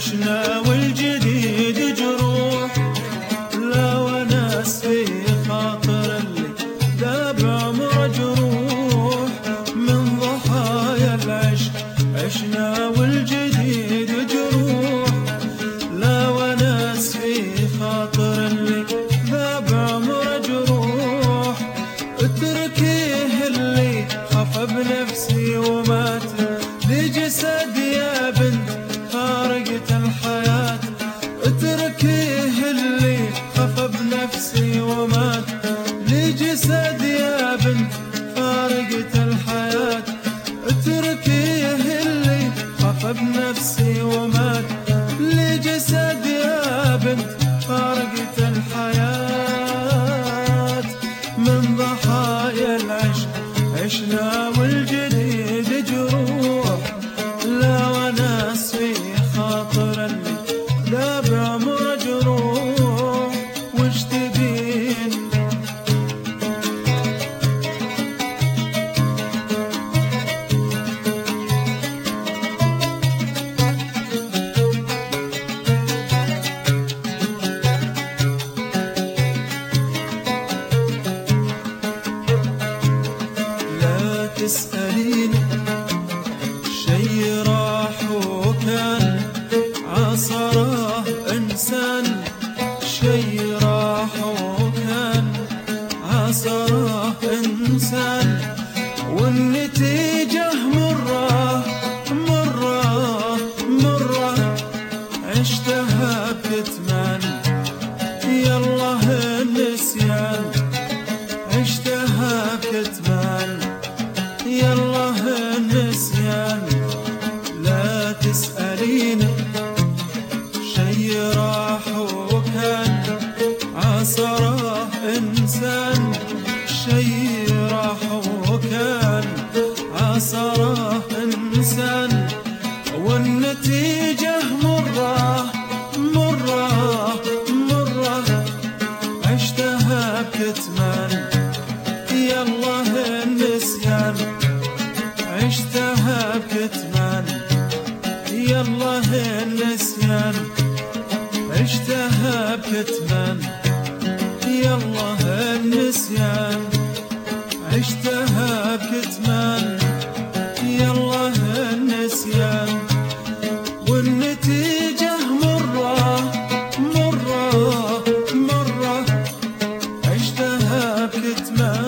عشنا والجديد جروح، لا وناس في خاطر اللي ذاب عمره جروح، من ضحايا العشق عشنا والجديد جروح، لا وناس في خاطر اللي ذاب عمره جروح، اتركيه اللي خاف بنفسي ومات لجسد يا بنت فارقة الحياة، اتركيه اللي خاف بنفسي ومات لجسد يا بنت فارقة الحياة، اتركيه اللي خاف بنفسي ومات لجسد يا بنت فارقة الحياة، من ضحايا العشق عشنا والجديد جروح، لا وناس في خاطر اللي ذاب عمره جروح، وش تبين لا تسأليني شي راح وكان عصره إنسان، شي راح وكان عصره إنسان، والنتيجة مرة مرة مرة عشتها بكتمان، يالله النسيان عشتها بكتمان، يالله النسيان. لا تسأليني شي راح وكان عصره إنسان، شي راح وكان عصره إنسان، والنتيجة مرة مرة مرة عشتها بكتمان، يالله النسيان عشتها بكتمان، يالله النسيان عشتها بكتمان، يالله النسيان عشتها بكتمان، يالله النسيان، والنتيجة مرة مرة مرة عشتها بكتمان.